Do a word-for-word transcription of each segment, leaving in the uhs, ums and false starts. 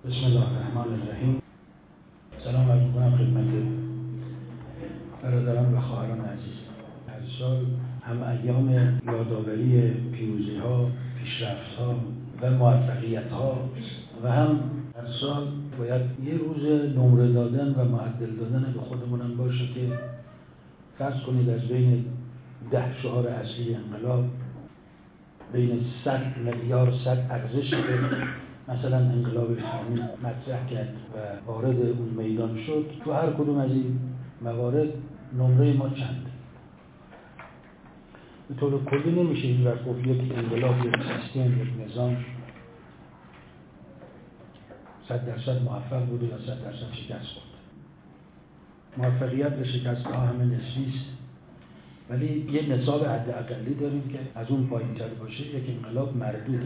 بسم الله الرحمن الرحیم. سلام عرض می‌کنم خدمت برادران و خواهران عزیز. هر سال هم ایام یادآوری پیروزی‌ها، پیشرفت‌ها و موفقیت‌ها و هم هر سال باید یه روز نمره دادن و معدل دادن به خودمون باشه که فرض کنید از بین ده شعار اصلی انقلاب، بین صد میلیارد صد ارزش که مثلا انقلاب اسلامی مطرح کرد و وارد اون میدان شد، تو هر کدوم از این موارد نمره ما چند؟ به طور کلی نمیشه این وقت گفت یک انقلاب، یک سیستم، یک نظام صد درصد موفق بوده یا صد درصد شکست خورد. موفقیت و شکست ها همه نسبی است، ولی یه نصاب حداقلی داریم که از اون پایین‌تر باشه یک انقلاب مردوده،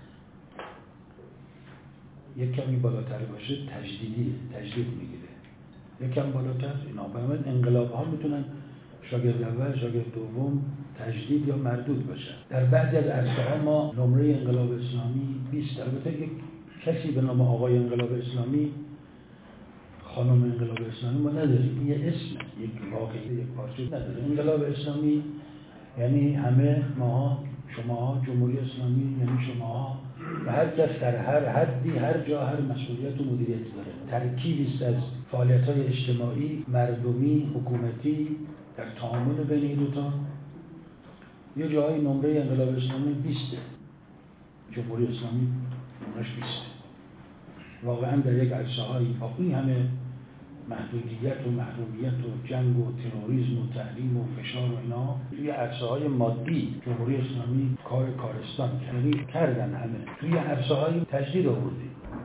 یک کمی بالاتر باشه تجدیدی تجدید میگیره، یک کم بالاتر اینا. بنابراین انقلاب ها میتونن شاگرد اول، شاگرد دوم، تجدید یا مردود باشن. در بعضی از عرصه ها ما نمره انقلاب اسلامی بیست. البته یک کسی به نام آقای انقلاب اسلامی، خانم انقلاب اسلامی ما نداریم، یه اسم، یک واقعی، یک پارچه نداره. انقلاب اسلامی یعنی همه ما، شما، جمهوری اسلامی یعنی شما و هر کس در هر حدی، هر جا، هر مسئولیت و مدیریت داره. ترکیبی است از فعالیت‌های اجتماعی، مردمی، حکومتی در تعامل بین این دو تا. یه جایی نمره انقلاب اسلامی بیست، جمهوری اسلامی نمرش بیست. واقعا در یک عرصه‌هایی با این همه محدودیت و محرومیت و جنگ و تروریسم و تحریم و فشار و اینا، توی عرصه‌های مادی جمهوری اسلامی کار کارستان یعنی کردن همه. توی عرصه‌های تجدید آوردی،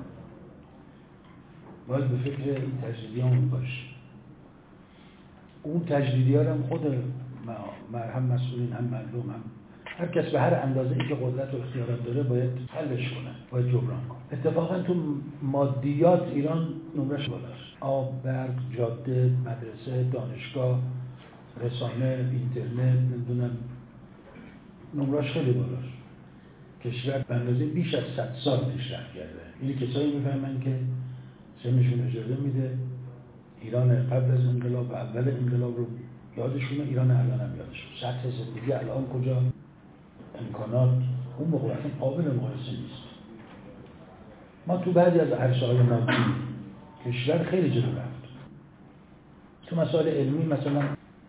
باید به فکر این تجدیدیان باش. اون تجدیدیان هم خود هم مسئولین، هم مردم، هم هر کس به هر اندازه ای که قدرت و اختیارات داره باید حلش کنه، باید جبران کنه. اتفاقا تو مادیات ایران نمرش بالاست. آب، برق، جاده، مدرسه، دانشگاه، رسانه، اینترنت، نمیدونم، نمرش خیلی بالاست. کشور به اندازه بیش از صد سال پیشرفت کرده. این کسایی میفهمن که سنشون اجازه میده ایران قبل از انقلاب و اول انقلاب رو یادشونه، ایران الان هم یادشون. سطح زندگی الان کجا، امکانات اون موقع اصلا قابل مقایسه نیست. ما تو بعضی از عرصه‌های مادی کشور خیلی جلو رفت. تو مسائل علمی مثلا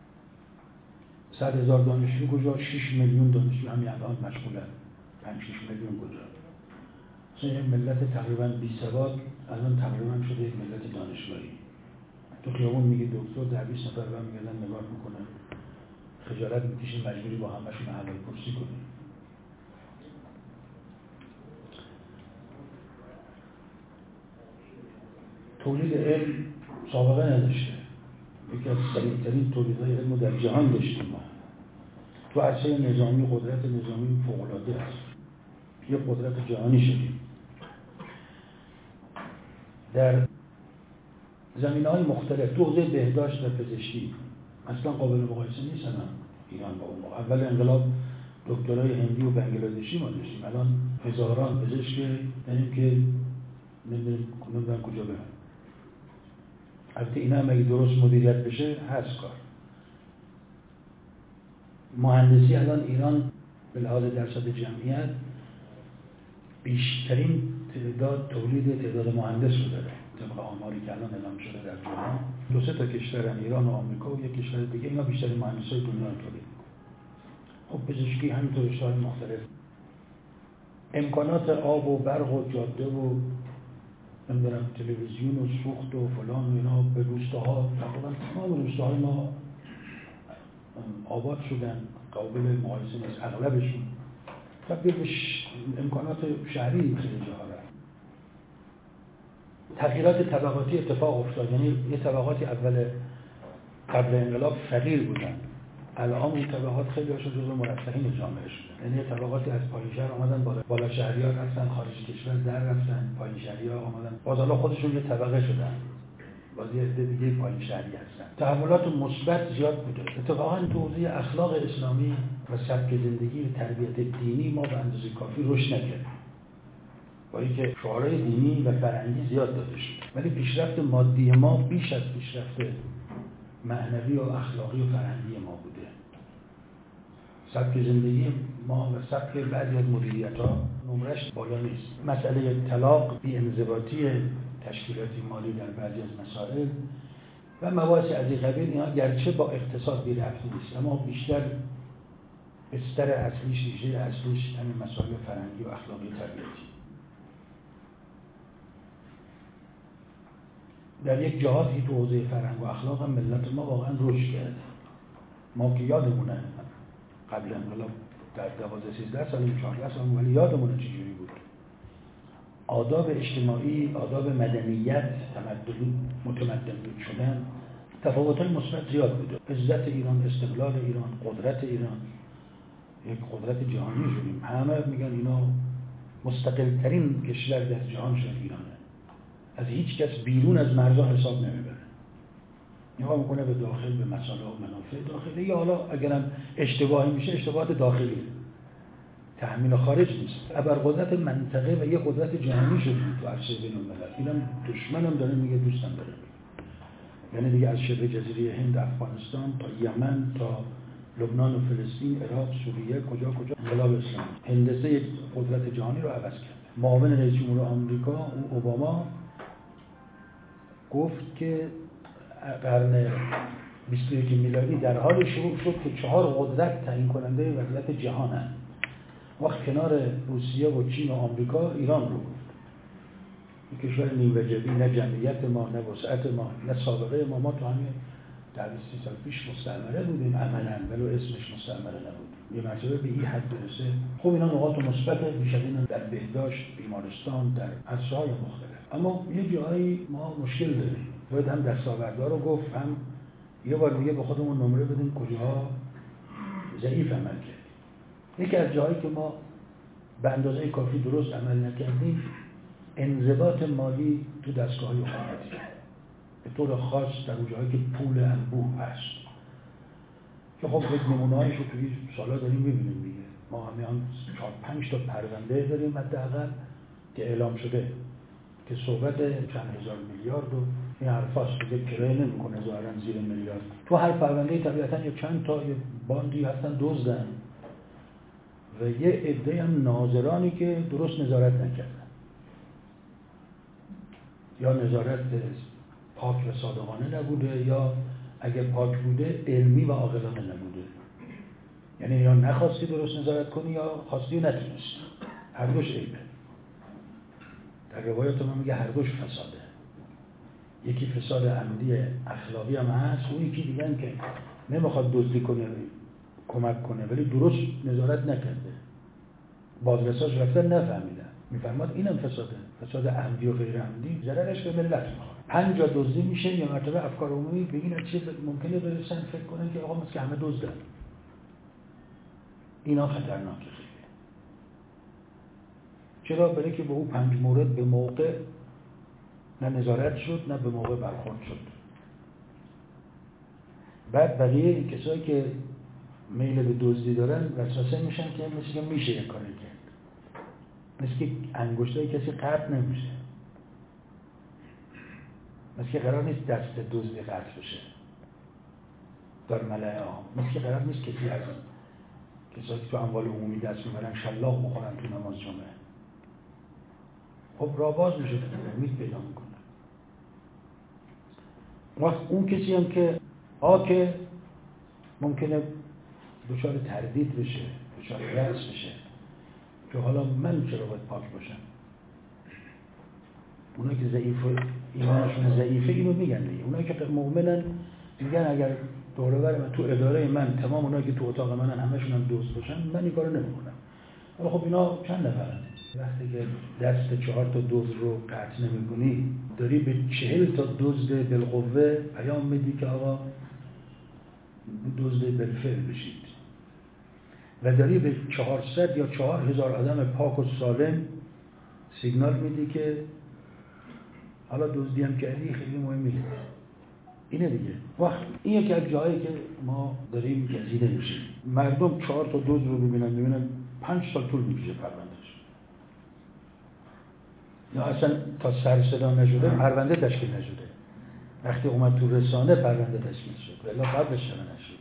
صد هزار دانشجو کجا، شش میلیون دانشجو همین الان مشغولن. پنج شش میلیون کجا. مثلا یک ملت تقریبا بی سواد الان تقریبا شده یک ملت دانشگاهی. تو خیابون میگی دکتر، در بیست نفر برام میگردن نگاه میکنن، خجالت میکشین، مجبوری با همشون احوال پرسی کنی. تولید علم سابقه نداشته. یکی از سریع‌ترین تولیدهای علم رو در جهان داشتیم ما. تو عرصه نظامی قدرت نظامی فوق‌العاده است. یه قدرت جهانی شدیم. در زمینه‌های مختلف، تو حوزه بهداشت و پزشکی اصلا قابل مقایسه نیست الان ایران با اون موقع. اول انقلاب دکترای هندی و بنگلادشی ما داشتیم، الان هزاران پزشک داریم که نمیدونم کجا برن. البته اینا هم اگه درست مدیریت بشه هست کار. مهندسی الان ایران به لحاظ درصد جمعیت بیشترین تعداد تولید تعداد مهندس رو داره. طبق آماری که الان اعلام شده در جهان، دو سه تا کشورن، ایران و آمریکا و یک کشور دیگه، اینا بیشترین مهندسای دنیا رو تولید می‌کنن. خب پزشکی همینطور رشته‌های مختلف. امکانات آب و برق و جاده و نمیدونم تلویزیون و سوخت و فلان و اینا به روستاها، تقریبا تمام روستاهای ما آباد شدن، قابل مقایسه نیست اغلبشون. تبدیل به امکانات شهری خیلی جاها رفت. تغییرات طبقاتی اتفاق افتاد، یعنی یه طبقاتی اول قبل انقلاب فقیر بودن، الان اون طبقات خیلی هاشون جزو مرفهین جامعه شدن. یعنی طبقاتی از پایین شهر آمدن بالا، بالا شهری‌ها رفتن خارج کشور در رفتن، پایین شهری‌ها آمدن باز، حالا خودشون یه طبقه شدن، باز یه عده دیگه پایین شهری هستن. تحولات مثبت زیاد بوده. اتفاقاً تو حوزه اخلاق اسلامی و سبک زندگی و تربیت دینی ما به اندازه کافی رشد نکردیم. با اینکه شعارهای دینی و فرهنگی زیاد داده شد، ولی پیشرفت مادی ما بیش از پیشرفت معنوی و اخلاقی و فرهنگی ما بوده. سبک زندگی ما و سبک بعضی از مدیریت‌ها نمرش بالا نیست. مسئله طلاق، بی‌انضباطی تشکیلاتی مالی در بعضی از مسائل و مباحث از این قبیل، اینا گرچه با اقتصاد بی ربطی نیست، اما بیشتر بستر اصلیش، ریشه اصلیش همین مسائل فرهنگی و اخلاقی تربیتی. در یک جهاتی تو حوزه فرهنگ و اخلاق هم ملت ما واقعا رشد کرده. ما که یادمونه قبل انقلاب در دوازده سیزده سال چهارده سال، ولی یادمونه چجوری بود. آداب اجتماعی، آداب مدنیت، تمدنی، متمدن شدن، تفاوت‌های مثبت زیاد بوده. عزت ایران، استقلال ایران، قدرت ایران، یک قدرت جهانی شدیم. همه میگن اینا مستقل ترین کشور در جهان شد ایرانه. از هیچ کس بیرون از مرزها حساب نمیبره. نگاه میکنه به داخل، به مسائل و منافع داخلی، یا حالا اگرم اشتباهی میشه اشتباهات داخلی، تحمیل خارج نیست. ابرقدرت منطقه و یک قدرت جهانی شدیم تو عرصه بین‌الملل. اینم دشمنم داره میگه، دوستم داره میگه. یعنی دیگه از شبه جزیره هند، افغانستان تا یمن تا لبنان و فلسطین، عراق، سوریه، کجا کجا انقلاب اسلامی هندسه یک قدرت جهانی رو عوض کرد. معاون رئیس جمهور آمریکا اوباما گفت که قرن بیست و یک میلادی در حال شروع شد که چهار قدرت تعیین کننده وضعیت جهانند. وقت کنار روسیه و چین و آمریکا ایران رو گفت. این کشور نیم وجبی، نه جمعیت ما، نه وسعت ما، نه سابقه ما. ما تو همین در سی سال پیش مستعمره بودیم عملاً، ولی اسمش مستعمره نبود. یه مرتبه به این حد برسه. خب اینا نقاط مثبت بیشترین در بهداشت، بیمارستان، در عرصه‌های مختلف. اما یه جایی ما مشکل داریم. باید هم دستاوردها رو گفت، هم یه بار دیگه به خودمون نمره بدیم کجاها ضعیف عمل کردیم. یکی از جایی که ما به اندازه کافی درست عمل نکردیم، انضباط مالی تو دستگاه‌های حکومتی. به طور خاص در اون جایی که پول انبوه هست. که خب یک نمونه‌هایش رو توی سالا داریم می‌بینیم دیگه. ما همیان چهار پنج تا پرونده داریم حداقل که اعلام شده که صحبت چند هزار میلیارد و این حرفاست که کرایه نمی‌کنه ظاهراً زیر میلیارد. تو هر پرونده طبیعتاً یه چند تا یه باندی هستن دزدن و یه عده هم ناظرانی که درست نظارت نکردن یا نظارت پاک و صادقانه نبوده، یا اگر پاک بوده علمی و عاقلانه نبوده. یعنی یا نخواستی درست نظارت کنی یا خواستی و نتونستی. هر دوش عیبه. در روایات ما میگه هر دوش فساده. یکی فساد عمدی اخلاقی هم هست، اون یکی دیگه هم که نمیخواد دزدی کنه کمک کنه ولی درست نظارت نکرده، بازرساش رفتن نفهمیدن. میفرماد اینم فساده، فساد عمدی و غیر عمدی ضررش به ملت میخوره. پنج جا دزدی میشه یا مرتبه افکار عمومی به این چیز ممکنه برسن فکر کنن که آقا مثل همه دزدن. اینا خطرناکه خیلی. چرا؟ برای که به اون پنج مورد به موقع نه نظارت شد نه به موقع برخورد شد. بعد بقیه کسایی که میل به دزدی دارن وسوسه میشن که مثل که میشه یک کاری کرد، مثل که انگشتای کسی قطع نمیشه، مثل که قرار نیست دست دزدی قطع بشه در ملأ عام، مثل که قرار نیست کسی از کسایی که تو اموال عمومی دست میبرن شلاق بخورن تو نماز جمعه. خب راه باز میشه، امید پیدا میکنه. وقت اون کسی هم که ها که ممکنه دچار تردید بشه، دچار یأس بشه که حالا من چرا باید پاک باشم. اونایی که ضعیف ایمانشون ضعیفه اینو میگن دیگه. اونایی که مؤمنن میگن اگر دور و بر من تو اداره من تمام اونایی که تو اتاق منن همشون هم دوست باشن من این کارو نمیکنم. ولی خب اینا چند نفرن؟ وقتی که دست چهار تا دزد رو قطع نمی‌کنی داری به چهل تا دزد بالقوه پیام میدی که آقا دزد بالفعل بشید و داری به چهارصد یا چهار هزار آدم پاک و سالم سیگنال میدی که حالا دزدی هم کردی خیلی مهم نیست. اینه دیگه. وقت این یکی از جایی که ما داریم گزیده میشیم. مردم چهار تا دزد رو ببینن ببینن پنج سال طول میکشه پروندهش. یا اصلا تا سر صدا نشده پرونده تشکیل نشده. وقتی اومد تو رسانه پرونده تشکیل شد، ولی قبلش چرا نشد؟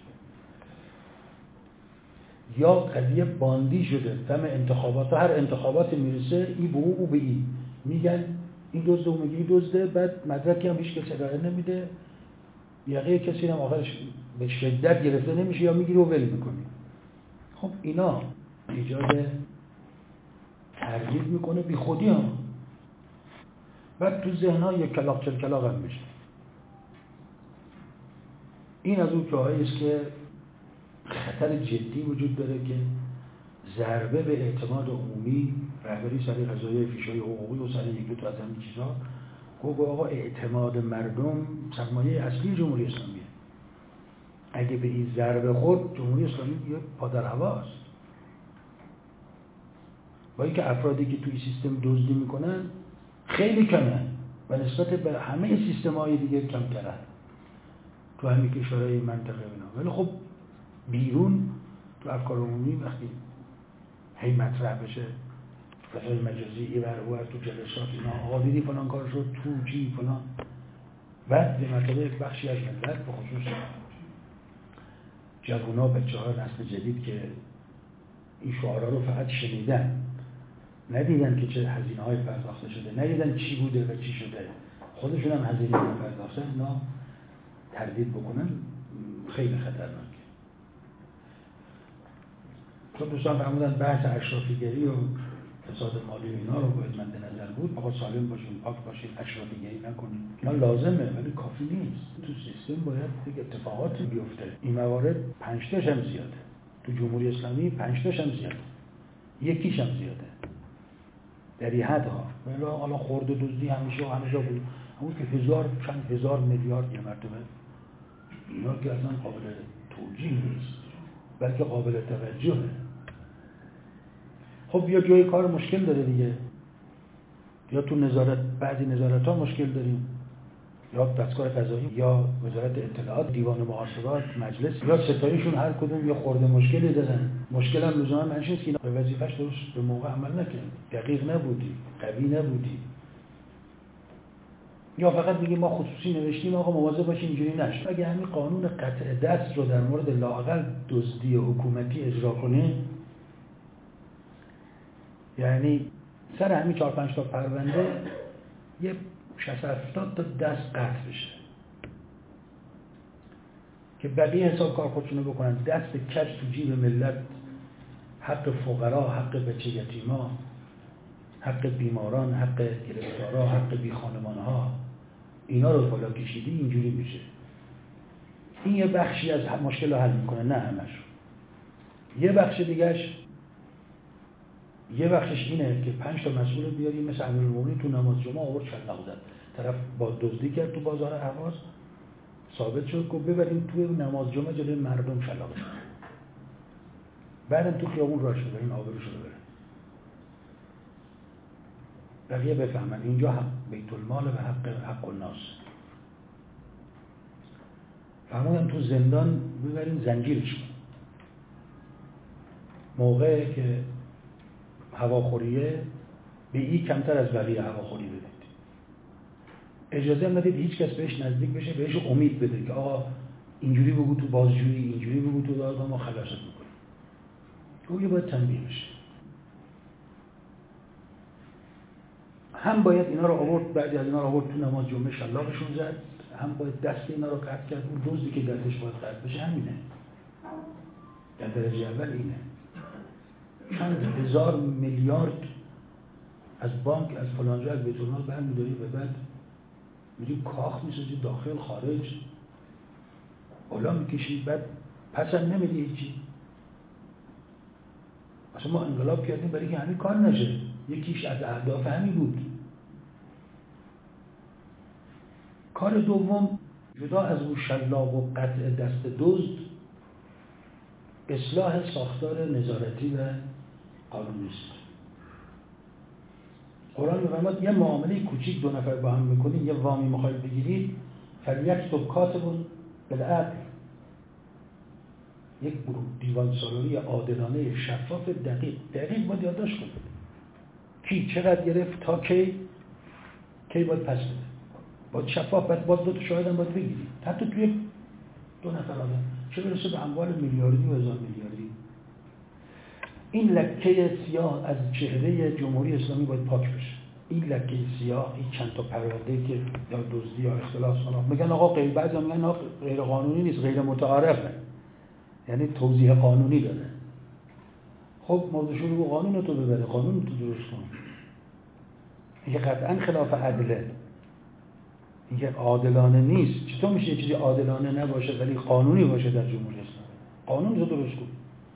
یا قضیه باندی شده، تم انتخابات، هر انتخابات میرسه ای به او، او به ای میگن این دزده، اون میگه این دزده، بعد مدرکی هم هیچ کسی ارائه نمیده، یقه کسی هم آخرش به شدت گرفته نمیشه یا میگیره و ول میکنه. خب اینا ایجاد تردید میکنه بی خودی هم، بعد تو ذهن‌ها یک کلاغ چل کلاغ هم میشه. این از اون جاهایی است که خطر جدی وجود داره که ضربه به اعتماد عمومی، رهبری سر قضایای فیشای حقوقی و سر یک دو تا از همین چیزا، گفت آقا اعتماد مردم سرمایه اصلی جمهوری اسلامیه. اگه به این ضربه خورد جمهوری اسلامی یه پادر هواست. با اینکه افرادی که توی سیستم دزدی میکنن خیلی کمه و نسبت به همه سیستم‌های دیگه کم ترن تو همین کشورهای منطقه اینا، ولی خب بیرون تو افکار عمومی وقتی هی مطرح بشه فضای مجازی ای بر او تو جلسات اینا، آقا دیدی فلان کار شد تو چی فلان، بعد به مرتبه بخشی از ملت به خصوص جوونا، بچه‌ها نسل جدید که این شعارها رو فقط شنیدن، ندیدن که چه هزینه‌های پرداخته شده، ندیدن چی بوده و چی شده، خودشون هم هزینه پرداختن، اینا تردید بکنن خیلی خطرناکه. چون دوستان فرمودن بحث اشرافیگری و فساد مالی و اینا رو باید مد نظر بود، آقا سالم باشین، پاک باشین، اشرافیگری نکنین. اینا لازمه ولی کافی نیست. تو سیستم باید یک اتفاقاتی بیفته. این موارد پنج تاش هم زیاده. تو جمهوری اسلامی پنج تاش هم زیاده. یکیش هم زیاده. در این حدها. ولی حالا خورد و دزدی همیشه و همیشه بود. اون که هزار چند هزار میلیارد یه مرتبه اینا که اصلا قابل توجیه نیست، بلکه قابل توجهه. خب یا جای کار مشکل داره دیگه، یا تو نظارت، بعضی نظارت ها مشکل داریم، یا دستگاه قضایی یا وزارت اطلاعات، دیوان محاسبات، مجلس، یا ستایشون هر کدوم یه خورده مشکلی دارن. مشکل هم لزوما منش نیست که اینا به وظیفه‌اش درست به موقع عمل نکنه، دقیق نبودی، قوی نبودی، یا فقط میگیم ما خصوصی نوشتیم آقا مواظب باشین اینجوری نشه. اگه همین قانون قطع دست رو در مورد لااقل دزدی حکومتی اجرا کنه، یعنی سر همین چهار پنج تا پرونده یه شصت هفتاد تا دست قطع بشه که بقیه حساب کار خودشونو بکنن، دست کج تو جیب ملت، حق فقرا، حق بچه یتیما، حق بیماران، حق گرفتارا، حق بی خانمانها، اینا رو بالا کشیدی اینجوری میشه. این یه بخشی از مشکل رو حل میکنه، نه همش. یه بخش دیگهش یه بخشش اینه که پنج تا مسئول بیاری مثل امیرالمومنین تو نماز جمعه آورد شلاق زد، طرف با دزدی کرد تو بازار اهواز، ثابت شد که ببریم توی نماز جمعه جلوی مردم شلاق زد، بعدم تو خیابون راه شده این آبروش رو بره. بقیه بفهمن اینجا حق بیت المال و حق حق الناس. فرمودن تو زندان ببرین زنجیرش کن، موقعی که هواخوریه به این کمتر از بقیه هواخوری بدید، اجازه هم ندید هیچ کس بهش نزدیک بشه، بهش امید بده که آقا اینجوری بگو تو بازجویی، اینجوری بگو تو دادگاه، ما خلاصت میکنیم. گویا باید تنبیه بشه. هم باید اینا رو آورد، بعضی از اینا رو آورد تو نماز جمعه شلاقشون زد، هم باید دست اینا رو قطع کرد. اون دزدی که دستش باید قطع بشه همینه، در درجه اول اینه. چند هزار میلیارد از بانک، از فلان جا، از بیت المال برمی‌داری و بعد میری کاخ میسازی داخل خارج، بالا میکشی، بعد پس هم نمیدی هیچی. اصلا ما انقلاب کردیم برای که همین کار نشه، یکیش از اهداف همین بود. کار دوم، جدا از اون شلاق و قطع دست دزد، اصلاح ساختار نظارتی و قانونی است. قرآن می‌فرماید یه معامله کوچیک دو نفر با هم میکنید، یه وامی میخواید بگیرید، فلیکتب کاتب بالعدل، یک دیوان سالاری عادلانه شفاف دقیق دقیق باید یادداشت کنید کی چقدر گرفت تا کی کی باید پس بده؟ باید شفاف، باید باز دو تا شاهد هم باید بگیری، حتی توی دو نفر آدم، چه برسه به اموال میلیاردی و هزار میلیاردی. این لکه سیاه از چهره جمهوری اسلامی باید پاک بشه. این لکه سیاه، این چند تا پرونده که یا دزدی یا اختلاس کنه، میگن آقا غیر، بعضی میگن آقا غیر قانونی نیست، غیر متعارفه، یعنی توضیح قانونی داره. خب موضوع شروع به قانون تو ببره، قانون تو درست کن. این قطعا خلاف عدله، این عادلانه نیست. چطور میشه یه چیزی عادلانه نباشه ولی قانونی باشه در جمهوری اسلامی؟ قانون رو درست کن.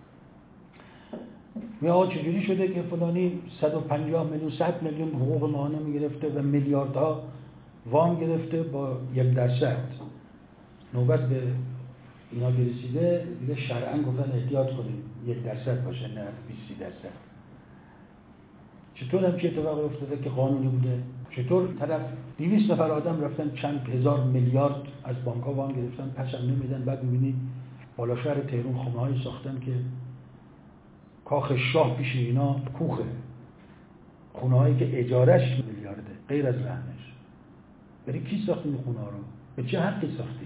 میگه آقا چجوری شده که فلانی صد و پنجاه میلیون صد میلیون حقوق ماهانه میگرفته و میلیاردها وام گرفته با یک درصد. نوبت به اینا که رسیده دیگه شرعاً گفتن احتیاط کنیم یک درصد باشه نه بیست درصد. چطور هم که اتفاق افتاده که قانونی بوده؟ چطور طرف دویست نفر آدم رفتن چند هزار میلیارد از بانک‌ها وام گرفتن، پس هم نمیدن، بعد می‌بینی بالا شهر تهران خونه‌هایی ساختن که کاخ شاه پیش اینا کوخه، خونه‌هایی که اجارهش میلیارده غیر از رهنش. بری کی ساخت این خونه‌ها رو؟ به چه حقی ساختی؟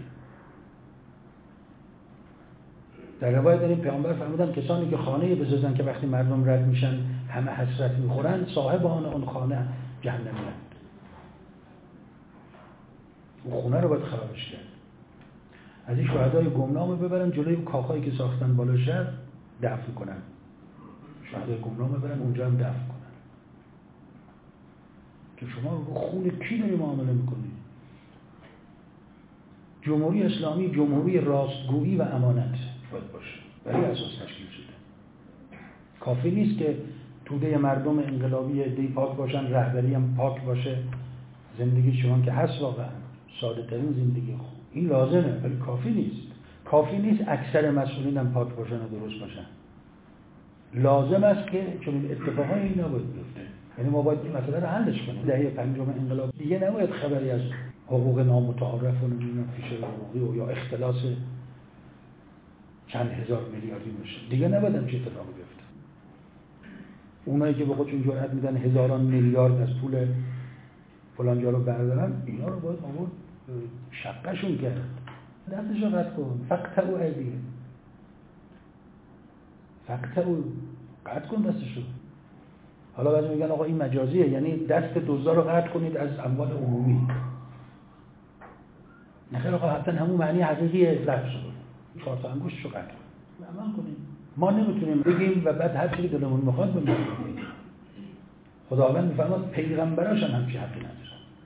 در روایت داریم پیامبر فرمودن کسانی که خانه‌ای بسازن که وقتی مردم رد میشن همه حسرت میخورن، صاحب آن اون خانه جهنمی‌اند. اون خونه رو باید خرابش کرد. از این شهدای گمنام ببرن جلوی کاخایی که ساختن بالا شهر دفن کنن. شهدای گمنام ببرن اونجا هم دفن کنن. که شما رو خون کی داری معامله میکنی؟ جمهوری اسلامی جمهوری راستگویی و امانت باید باشه. برای اساس تشکیل شده. کافی نیست که توده مردم انقلابی دی پاک باشن، رهبری هم پاک باشه، زندگی شما که هست واقعا ساده ترین زندگی خوب. این لازمه ولی کافی نیست. کافی نیست اکثر مسئولین هم پاک باشن و درست باشن. لازم است که چون اتفاقای این نباید بیفته. یعنی ما باید این مسئله رو حلش کنیم. دهه پنجم انقلاب دیگه نباید خبری از حقوق نامتعارف و نمیدونم فیش حقوقی و یا اختلاس چند هزار میلیاردی باشه. دیگه نباید هم چه اتفاقی بیفته. اونایی که به خودشون جرأت میدن هزاران میلیارد از پول فلان جا رو بردارن، اینا رو باید آورد شقشون کرد. دستشو قطع کن، فقطعوا ایدیهم، فقطعوا، قطع کن دستشو. حالا بعضی میگن آقا این مجازیه، یعنی دست دزدا رو قطع کنید از اموال عمومی. نخیر آقا حتما همون معنی حقیقی لفظ رو، چهار تا انگشتشو قطع کن. عمل کنیم. ما نمیتونیم بگیم و بعد هر چیزی که دلمون میخواد بگیم. خداوند میفرماد پیغمبراش هم همچین حقی ندارن.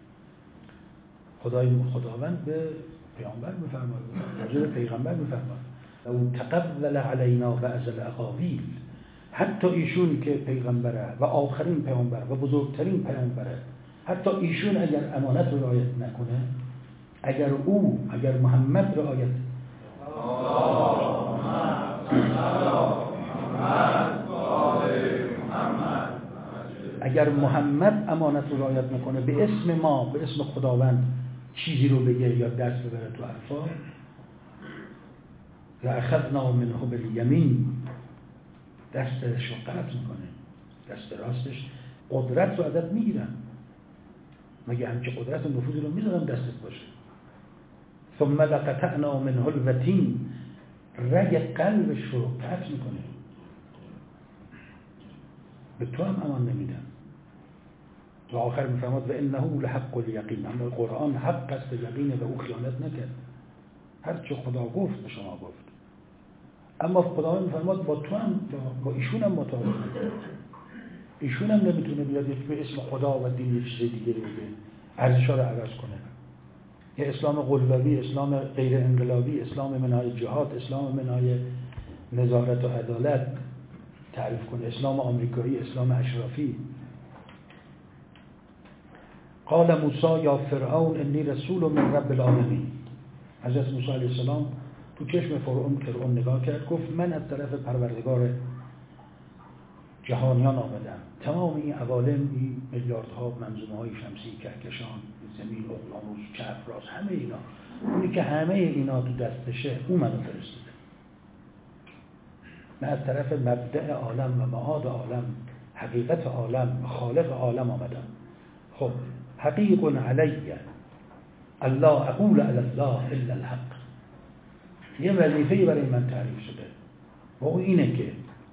خدای خداوند به پیامبر میفرماد، راجع به پیغمبر میفرماد او تقبل علینا بعض الاقاویل، حتی ایشون که پیغمبره و آخرین پیامبر و بزرگترین پیامبره، حتی ایشون اگر امانت رو رعایت نکنه، اگر او اگر محمد رعایت اگر محمد امانت رو رعایت نکنه، به اسم ما، به اسم خداوند چیزی رو بگه یا دست ببره تو حرفا، یا اخذنا منه بالیمین، دستش رو قطع میکنه، دست راستش قدرت رو ازت میگیرن. مگه همچه قدرت و نفوذی رو میذارن دستت باشه؟ ثم لقطعنا منه الوتین، رگ قلبش رو قطع میکنه. به تو هم امان نمیدن. و آخر میفرماد و انه لحق الیقین، اما قرآن حق است یقینه و او خیانت نکرد. هر چه خدا گفت به شما گفت. اما خدا میفرماد با تو هم با ایشون هم مطابق نکرد. ایشون هم نمیتونه بیاد به اسم خدا و دین یه چیز دیگه رو بگه، ارزش‌ها رو عوض کنه. یه اسلام قلوبی، اسلام غیر انقلابی، اسلام منهای جهاد، اسلام منهای نظارت و عدالت تعریف کنه، اسلام آمریکایی، اسلام اشرافی. قال موسی یا فرعون انی رسول من رب العالمین. حضرت موسی علیه السلام تو چشم فرعون فرعون نگاه کرد، گفت من از طرف پروردگار جهانیان آمدم. تمام این عوالم، این میلیاردها منظومه‌های شمسی، کهکشان، زمین، اقیانوس، چرخ، راست، همه اینا، اونی که همه اینا تو دستشه، اون منو فرستاده. من از طرف مبدأ عالم و معاد عالم، حقیقت عالم، خالق عالم آمدم. خب حقیق علی الله اقول علی الله الا الحق. یه وظیفه‌ای برای من تعریف شده و اون اینه که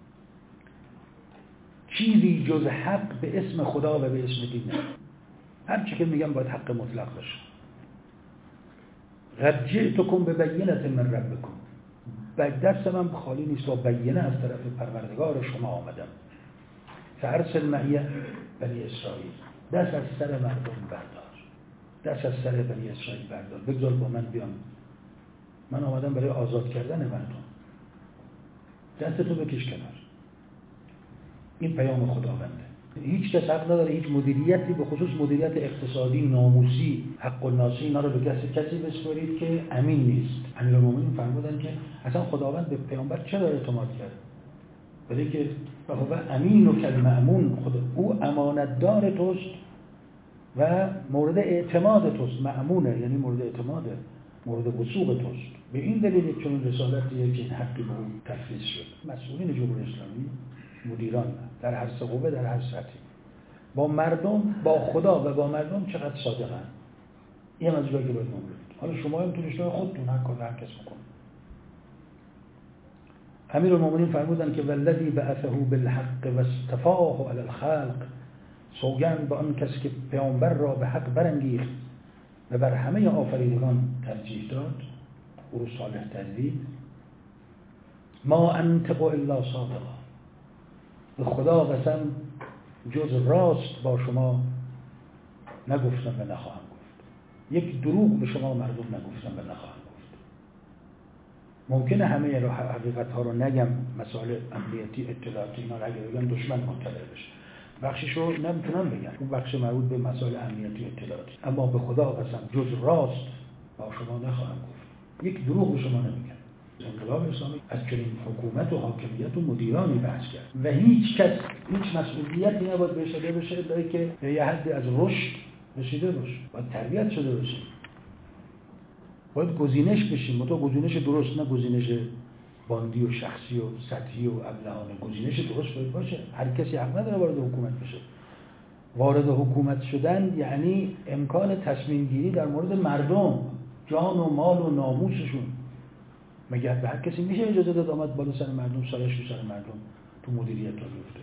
چیزی جز حق به اسم خدا و به اسم دین نه. هر چی که میگم باید حق مطلق باشه. قد جئتکم ببینة من ربکم، دست من خالی نیست، با بینه از طرف پروردگار شما آمدم. فارسل معی بنی اسرائیل، دست از سر مردم بردار، دست از سر بنی اسرائیل بردار، بگذار با من بیان، من آمدم برای آزاد کردن مردم، دستتو بکش کنار. این پیام خداونده. هیچ کس حق نداره هیچ مدیریتی، به خصوص مدیریت اقتصادی، ناموسی، حق الناسی، اینا رو به دست کسی بسپارید که امین نیست. امیرالمومنین فرمودن که اصلا خداوند به پیامبر چرا اعتماد کرد؟ برای که هو امین و کالمأمون، خدا او امانتدار توست و مورد اعتماد توست. مأمونه یعنی مورد اعتماده، مورد وثوق توست. به این دلیل چون رسالتیه که این حقی به اون تفویض شد. مسئولین جمهوری اسلامی، مدیران در هر سقوبه، در هر سطحی، با مردم، با خدا و با مردم چقدر صادقن. این هم از جایی که باید نمونید. حالا شما هم تو رشته خودتون هر کار هر کس میکنه. امیرالمومنین فرمودن که والذی بعثه بالحق و اصطفاه علی الخلق، سوگند به آن کسی که پیامبر را به حق برانگیخت و بر همه آفریدگان ترجیح داد، او رو صالح تردید. ما انطق الا صادقا، به خدا قسم جز راست با شما نگفتم و نخواهم گفت. یک دروغ به شما مردم نگفتم و نخواهم گفت. ممکنه همه را حقیقت ها رو نگم، مسائل امنیتی اطلاعاتی اینا رو اگه بگم دشمن مطلع بشه، بخشش رو نمیتونم بگم، اون بخش مربوط به مسائل امنیتی اطلاعاتی. اما به خدا قسم جز راست با شما نخواهم گفت، یک دروغ به شما نمیگم. انقلاب اسلامی از چنین حکومت و حاکمیت و مدیرانی بحث کرد و هیچ کس هیچ مسئولیتی نباید بهش داده بشه الا که به یه حدی از رشد رسیده باشه، باید تربیت شده باشه، باید گزینش بشیم. متو گزینش درست، نه گزینش باندی و شخصی و سطحی و ابلهانه. گزینش درست باید باشه. هر کسی حق نداره وارد حکومت بشه. وارد حکومت شدن یعنی امکان تصمیم گیری در مورد مردم، جان و مال و ناموسشون. مگر به هر کسی میشه اجازه داد آمد بالا سر مردم، سرش رو سر مردم تو مدیریت را بیفته؟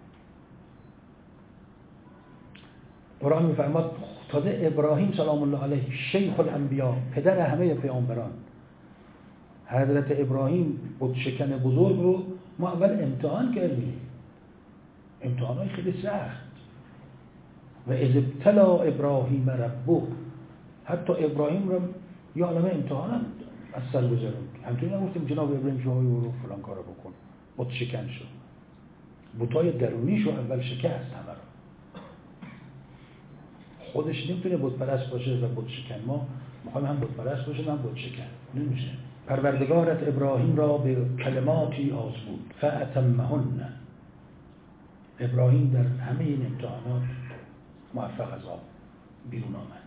قرآن میفرماد تازه ابراهیم سلام الله علیه، شیخ الانبیا، پدر همه پیامبران، حضرت ابراهیم بت شکن بزرگ رو ما اول امتحان کردیم، امتحانای خیلی سخت. و اذ ابتلا ابراهیم ربه، حتی ابراهیم رو یه عالمه امتحان از سر گذروند. همچنین نگفتیم جناب ابراهیم شما رو فلان کارو بکن، بت شکن شد، بتای درونیشو اول شکست همه رو. خودش نمیتونه بت پرست باشه و بت شکن. ما میخوایم هم بت پرست باشه هم بت شکن، نمیشه. پروردگارت ابراهیم را به کلماتی آزمود فاتمهن. ابراهیم در همه این امتحانات موفق از آب بیرون آمد.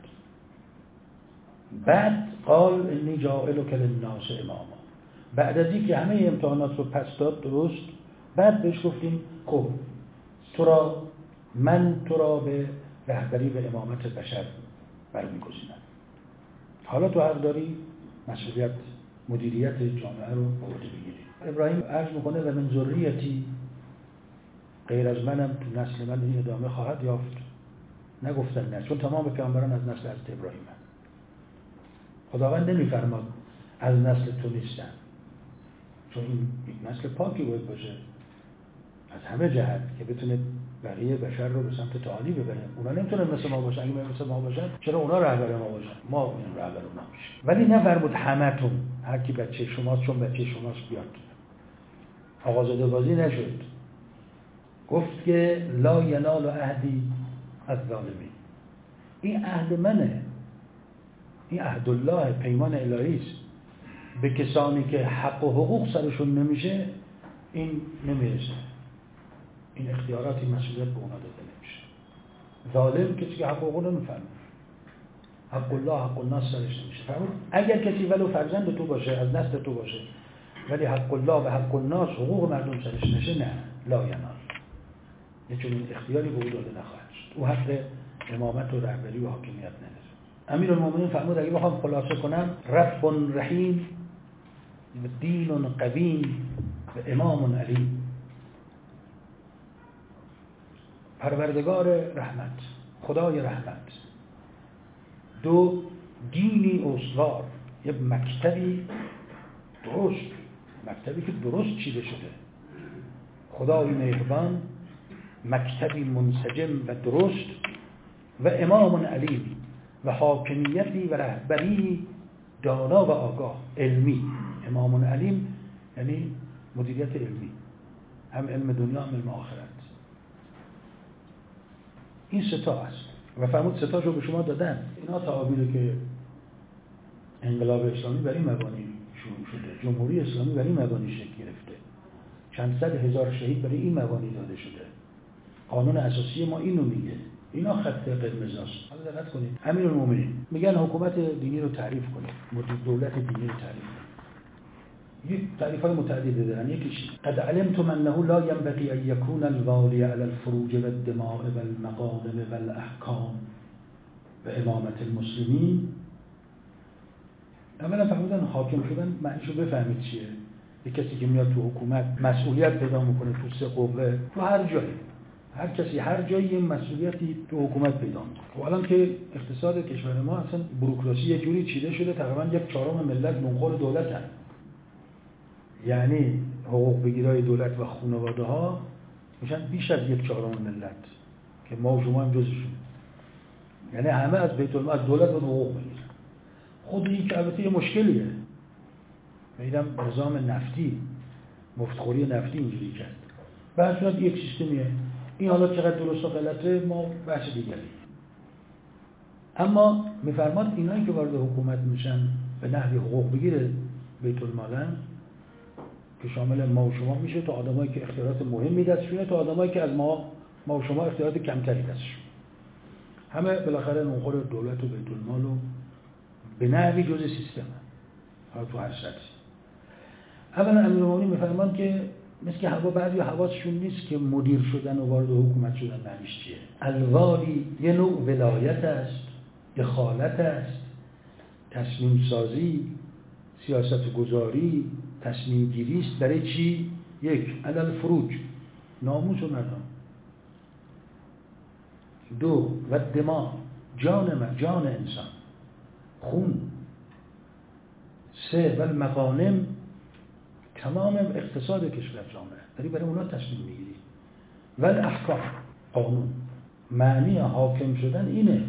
بعد قال انی جاعلک للناس اماما. بعد از اینکه همه امتحانات رو پس داد درست، بعد بهش گفتیم خب تو را من تو را به رهبری و امامت بشر برمیگزینم، حالا تو حق داری مسئولیت مدیریت جامعه رو به عهده بگیری. ابراهیم عرض میکنه و من ذریتی، غیر از منم تو نسل من این ادامه خواهد یافت. نگفتن نه، چون تمام پیامبران از نسل حضرت ابراهیم هست. خداوند نمیفرماد از نسل تو نیستن، چون این یک نسل پاکی باید باشه از همه جهت که بتونه بقیه بشر رو به سمت تعالی ببره. اونا نمیتونن مثل ما باشن. اگه مثل ما باشن چرا اونا رهبر ما باشن؟ ما این رهبر اونا میشیم. ولی نفرمود همتون، هر کی بچه شماست چون بچه شماست بیاد. آقازاده بازی نشد. گفت که لا ینال عهدی الظالمین. این عهد منه، این عهد الله، پیمان الهی است. به کسانی که حق و حقوق سرشون نمیشه این نمیرسه، این اختیاراتی مسئولیت به اونا داده نمیشه. ظالم کسی که حق و حقوق نمیفهمه، حق الله حق الناس سرش نمیشه. فهمید؟ اگر کسی ولو فرزند تو باشه، از نسل تو باشه، ولی حق الله و حق الناس حقوق مردم سرش نشه، نه، لا ینال. یه چنین اختیاری به او داده نخواهد شد. او حق امامت و رهبری و حاکمیت نداره. امیرالمومنین فرمود اگه بخوام خلاصه کنم، رب رحیم و دین قویم و امام علیم. پروردگار رحمت، خدای رحمت، دو دینی استوار، یه مکتبی درست، مکتبی که درست چیده شده، خدای مهربان، مکتبی منسجم و درست، و امام علیم و حاکمیتی و رهبری دانا و آگاه، علمی. امام علیم یعنی مدیریت علمی، هم علم دنیا هم علم آخرت. این ستا است و فرمود ستاشو به شما دادن. اینا تعابیره که انقلاب اسلامی بر این مبانی شروع شده، جمهوری اسلامی بر این مبانی شکل گرفته، چند صد هزار شهید برای این مبانی داده شده. قانون اساسی ما اینو میگه. اینا خط قرمزاست. حالا دقت کنید. امیرالمومنین میگن حکومت دینی رو تعریف کنید، مدیر دولت دینی رو تعریف کنید. یک تعریفات متعدد دارن. یکیش قد علمتم انه لا ينبغي ان يكون الوالي على الفروج والدماء والمقادم والاحکام و امامت المسلمین. اولا فرمودن حاکم شدن معنیشو بفهمید چیه. یک کسی که میاد تو حکومت مسئولیت پیدا میکنه، تو سه قوه، تو هر جایی، هر کسی هر جایی یه مسئولیتی تو حکومت پیدا میکنه. و الان که اقتصاد کشور ما اصلا بوروکراسی یه جوری چیده شده تقریبا یک چهارم ملت منقول دولتن. یعنی حقوق بگیرای دولت و خانواده ها میشن بیش از یک چهارم ملت که ما و شما هم جزشون. یعنی همه از بیت المال، از دولت و حقوق میگیرن. خود این که البته یه مشکلیه. میدم نظام نفتی، مفتخوری نفتی اینجوری کرد. به هر صورت یک سیستمیه. این حالا چقدر درست و غلطه ما بحث دیگری. اما میفرماد اینایی که وارد حکومت میشن به نحوی حقوق بگیره بیت المالن که شامل ما و شما میشه، تا آدمایی که اختیارات مهمی دستشونه تا آدمایی که از ما ما و شما اختیارات کمتری دستشون. همه بالاخره نونخور دولت و بیت المال و به نحوی جزء سیستمه. حالا تو هر سطحی. اولا امیرالمومنین میفرمان که مثل که هوا بعضی حواسشون نیست که مدیر شدن و وارد حکومت شدن معنیش چیه. الوالی یه نوع ولایت است، دخالت است، تصمیم سازی، سیاست گذاری، تصمیم گیری است. برای چی؟ یک، علل فروج، ناموس و مردم. دو، و دماء، جان من، جان انسان، خون. سه، و المغانم، تمام اقتصاد کشور جامعه داری برای اونا تصمیم میگیری. و الاحکام، قانون. معنی حاکم شدن اینه،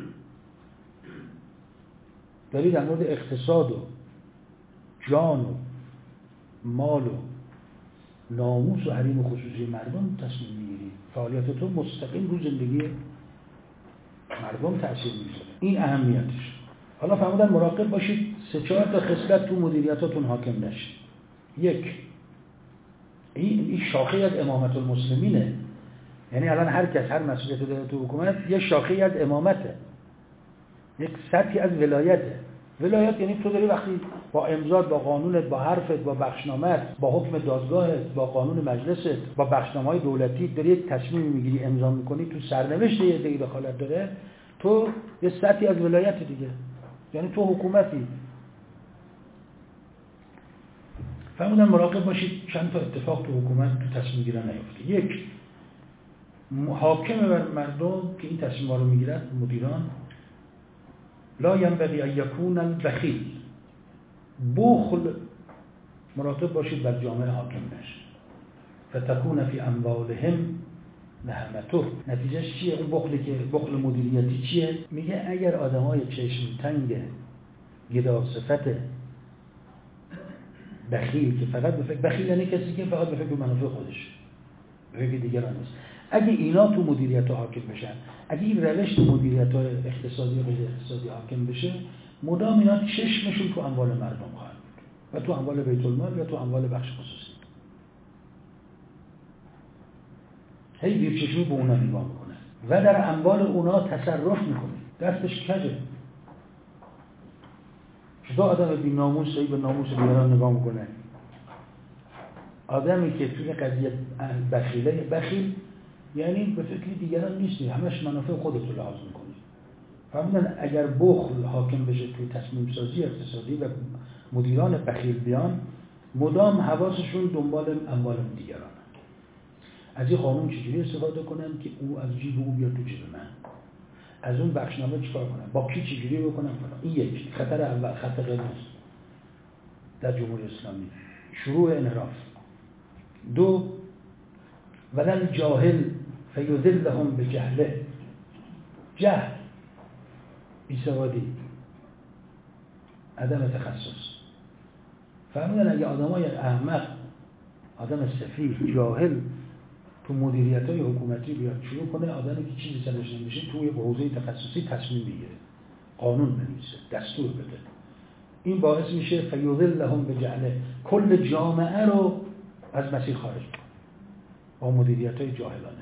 داری در مورد اقتصاد و جان و مال و ناموس و حریم خصوصی مردم تصمیم میگیری. فعالیت تو مستقیم رو زندگی مردم تأثیر میذاره. این اهمیتش. حالا فرمودن مراقب باشید سه چهار تا خصلت تو مدیریتاتون حاکم نشه. یک، این این شاخه از امامت المسلمینه. یعنی الان هر کس هر مسئولیتی داره تو حکومت یه شاخه از امامته، یک سطحی از ولایته. ولایت یعنی تو داری وقتی با امضات، با قانونت، با حرفت، با بخشنامت، با حکم دادگاهت، با قانون مجلست، با بخشنامه‌های دولتی داری یک تصمیم میگیری، امضا میکنی، تو سرنوشت یه دیگه دخالت داره، تو یه سطحی از ولایت دیگه. یعنی تو حکومتی. فرمودن مراقب باشید چند تا اتفاق تو حکومت تو تصمیم گیرن نیفته. یک، حاکم بر مردم که این تصمیم‌ها رو میگیرن، مدیران، لا ينبغي ان يكون البخیل، بخل، مراقب باشید بر جامعه حاکم نشه. فتكون في اموالهم نهمته. نتیجهش چیه؟ اون بخلی که بخل مدیریتی چیه؟ میگه اگر آدمای چشم تنگ، گدا صفت، بخیل که فقط به فکر، بخیل یعنی کسی که فقط به فکر منافع خودش، به فکر دیگران نیست. اگه اینا تو مدیریت حاکم بشن، اگه این روش تو مدیریت اقتصادی و غیر اقتصادی حاکم بشه، مدام اینا چشمشون تو اموال مردم خواهد بود و تو اموال بیت المال و تو اموال بخش خصوصی. هی بیرچشمی به اونا نگاه میکنه و در اموال اونا تصرف میکنه، دستش کجه. چطور آدم بی ناموس هی به ناموس دیگران نگاه میکنه؟ آدمی که توی قضیه بخیله، بخیل یعنی به فکر دیگران نیستی، همش منافع خودت رو لحاظ میکنی. فهمیدن اگر بخل حاکم بشه توی تصمیم سازی اقتصادی و مدیران بخیل بیان، مدام حواسشون دنبال اموال دیگران، از این قانون چجوری استفاده کنن که او از جیب او بیاد تو جیب من، از اون بخشنامه چیکار کنن، با کی چجوری بکنن فلان. این یک خطر اول، خط قرمز در جمهوری اسلامی، شروع انحراف. دو، ولل جاهل فیذلهم بجهله، جهل، بیسوادی، عدم تخصص. فهمیدن اگه آدمای احمق، آدم سفیه، جاهل تو مدیریت‌های حکومتی بیاد شروع کنه، آدمی که چیزی سرش نمیشه توی حوزه تخصصی تصمیم بگیره، قانون بنویسه، دستور بده، این باعث میشه فیذلهم بجهله، کل جامعه رو از مسیر خارج کنه با مدیریت‌های جاهلانه.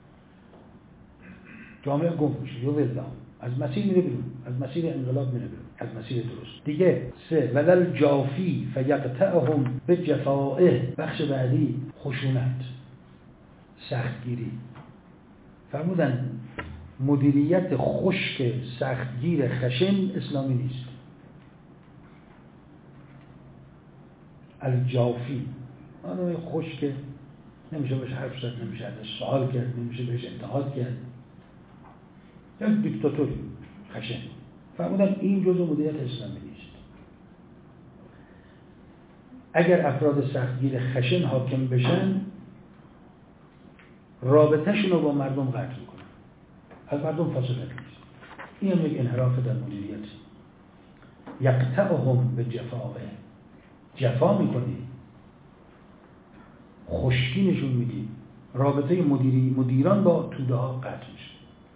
جامعه گم میشه، یذلهم، از مسیر میره بیرون، از مسیر انقلاب میره بیرون، از مسیر درست. دیگه سه، ولل جافی فیقطعهم بجفائه، بخش بعدی خشونت، سختگیری. فرمودن مدیریت خشک، سختگیر، خشن اسلامی نیست. الجافی، آدم خشک، نمیشه بهش حرف زد، نمیشه ازش سوال کرد، نمیشه بهش انتقاد کرد، یا دیکتاتوری، خشن. فرمودن این جزء مدیریت اسلامی نیست. اگر افراد سختگیر خشن حاکم بشن، رابطه‌شون رو با مردم قطع میکنن، از مردم فاصله میگیرن. این هم یک انحراف در مدیریت. یقطعهم به جفاء، جفا میکنی، خشکی نشون میدی، رابطه مدیری مدیران با توده ها قطع میشه.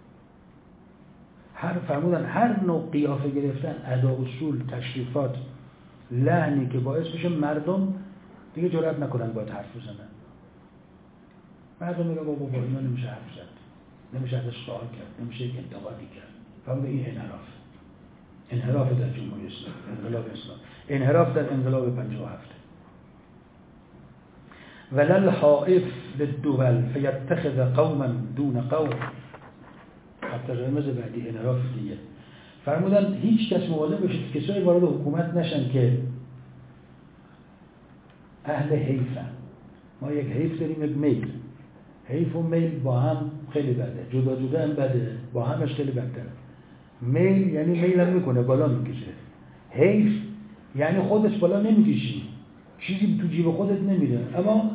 هر فرمودن هر نوع قیافه گرفتن، ادا، اصول، تشریفات، لحنی که باعث بشه مردم دیگه جرئت نکنن باید حرف بزنن. مردم میگه بابا با اینا نمیشه حرف زد، نمیشه ازش سوال کرد، نمیشه یک انتقادی کرد. فرمود این انحراف، انحراف در جمهوری اسلامی، انقلاب اسلام، انحراف در انقلاب پنجاه و هفت. ولل حائف للدول فیتخذ قوما دون قوم، خط قرمز بعدی، انحراف دیگه. فرمودن هیچ کس مواظب بشه کسایی وارد حکومت نشن که اهل حیفن. ما یک حیف داریم، یک میل. حیف و میل با هم خیلی بده، جدا جدا هم بده، با همش خیلی بدتره. میل یعنی میل هم میکنه، بالا میکشه. حیف یعنی خودش بالا نمیکشی، چیزی تو جیب خودت نمیره، اما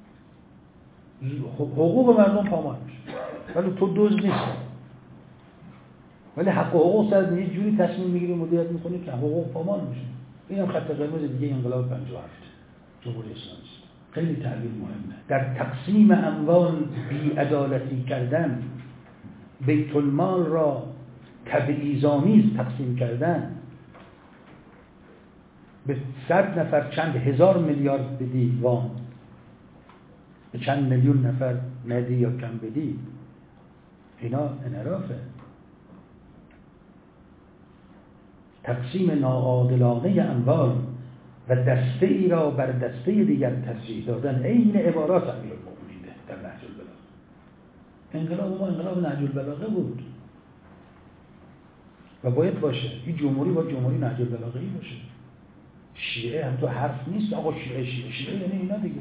حقوق مردم پامال میشه، ولی تو دوز نیست، ولی حق و حقوق سر یه جوری تصمیم میگیری، مدیریت میکنی که حقوق پامال میشه. این هم خط قرمز دیگه انقلاب پنجاه و هفت جمهوری اسلامی است. خیلی تعبیر مهمه. در تقسیم اموال بی‌عدالتی کردن، بیت المال را تبعیض‌آمیز تقسیم کردن، به صد نفر چند هزار میلیارد بدی وام، به چند میلیون نفر ندی یا کم بدی، اینا انحرافه. تقسیم ناعادلانه اموال و دسته ای را بر دسته دیگر ترجیح دادن، عین عبارات امیرالمؤمنین در نهج البلاغه. انقلاب ما انقلاب نهج البلاغه بود و باید باشه. این جمهوری با جمهوری نهج البلاغه‌ای باشه. شیعه هم تو حرف نیست آقا شیعه شیعه شیعه یعنی اینا دیگه.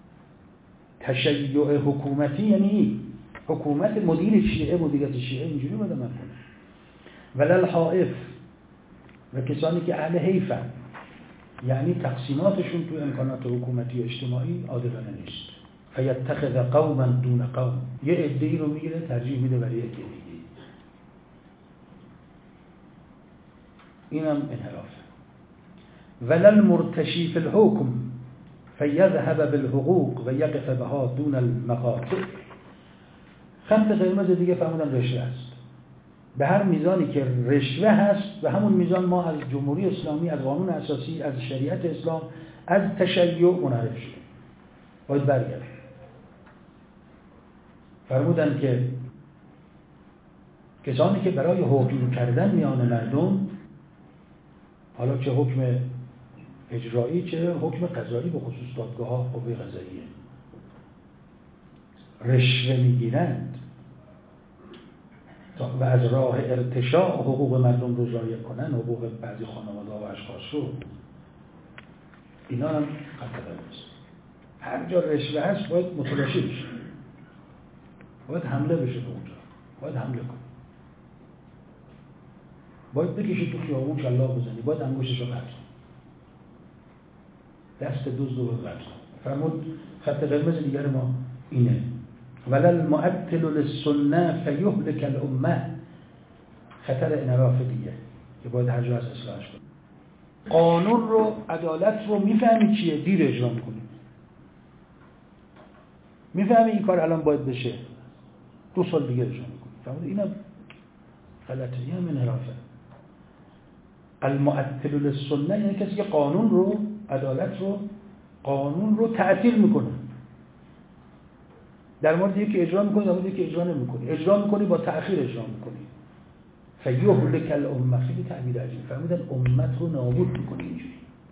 تشیع حکومتی یعنی این. حکومت مدیر شیعه، مدیریت شیعه اینجوری باید عمل کنه. ولل حائف، و کسانی که اهل حیفن، یعنی تقسیماتشون تو امکانات حکومتی و اجتماعی عادلانه نیست. فیتخذ قوما دون قوم، یه عده‌ای رو میگیره ترجیح میده برای عده دیگه. اینم انحرافه. ولل مرتشی فی الحکم فیذهب بالحقوق و یقف بها دون المقاطع. خط قرمز دیگه فرمودن رشوه است. به هر میزانی که رشوه هست، به همون میزان ما از جمهوری اسلامی، از قانون اساسی، از شریعت اسلام، از تشیع منحرف شدیم. باید برگردیم. فرمودن که کسانی که برای حکم کردن میان مردم، حالا چه حکم اجرایی چه حکم قضایی، به خصوص دادگاه‌ها، قوه قضاییه، رشوه میگیرند و از راه ارتشاء حقوق مردم رو ضایع کنن، حقوق بعضی خانواده و اشخاص رو، اینا هم خطر است. هر جا رشوه هست باید متلاشی بشه، باید حمله بشه به اونجا، باید حمله کنی، باید بکشی تو خیابون شلاق بزنی، باید انگشتش رو قطع کنی، دست دزد رو قطع کنی. فرمود خط قرمز دیگر ما اینه: ولل معطل للسنه فیهلک الامه. خطر انحراف دیگه که باید هر جا از اصلاحش کنی. قانون رو، عدالت رو میفهمی چیه، دیر اجرا میکنی. میفهمی این کار الان باید بشه، دو سال دیگه اجرا میکنی. فرمود اینم غلطه، اینم انحرافه. المعطل للسنه یعنی کسی که قانون رو، عدالت رو، قانون رو تعطیل میکنه. در مورد یکی اجرا میکنی، در مورد یکی اجرا نمیکنی. اجرا میکنی با تأخیر اجرا میکنی. فیهلک الامه، خیلی تعبیر عجیب. فرمودن امت رو نابود میکنی اینجوری.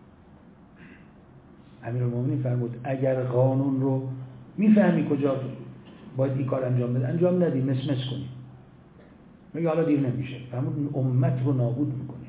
امیرالمومنین فرمود اگر قانون رو میفهمی کجا باید این کار انجام بده، انجام ندی، مس مس کنی، میگه حالا دیر نمیشه. فرمود امت رو نابود میکنی.